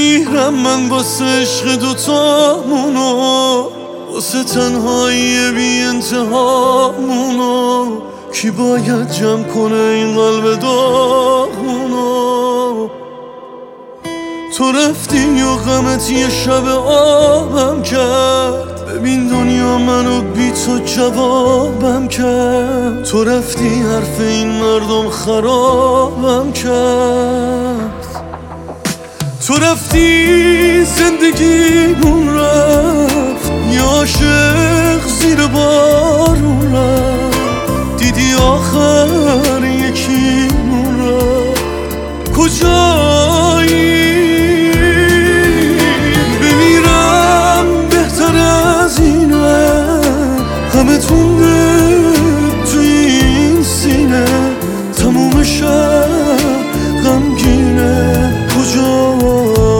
بمیرم من واسه عشق دوتامونو، واسه تنهایی بی انتهامونو. کی باید جمع کنه این قلب داغونو؟ تو رفتی و غمت یه شب آبم کرد، ببین دنیا منو بی تو جوابم کرد. تو رفتی حرف این مردم خرابم کرد. تو رفتی زندگیمون رفت، یه عاشق زیر بارون رفت. دیدی آخر یکیمون رفت، کجایی؟ بمیرم بهتر از اینه، همه تونده تو این سینه. تموم شب غمگینه، کجایی؟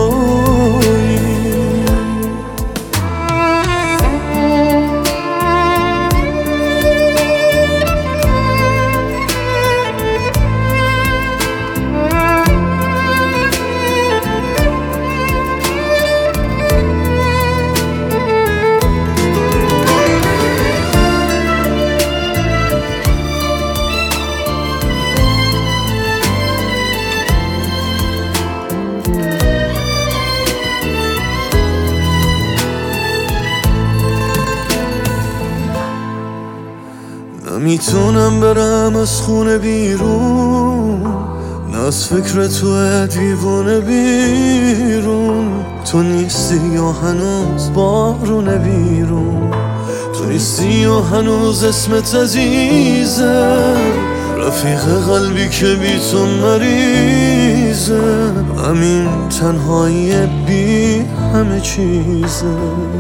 نمیتونم برم از خونه بیرون، نه از فکر تو دیوونه بیرون. تو نیستی یا هنوز بارونه بیرون، تو نیستی یا هنوز اسمت عزیزه. رفیق قلبی که بی تو مریضه، همین تنهایی بی همه چیزه.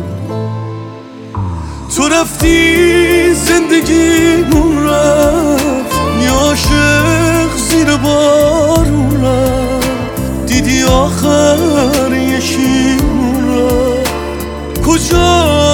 تو رفتی زندگیمون رفت، یه عاشق زیر بارون رفت. دیدی آخر یکیمون رفت، کجا؟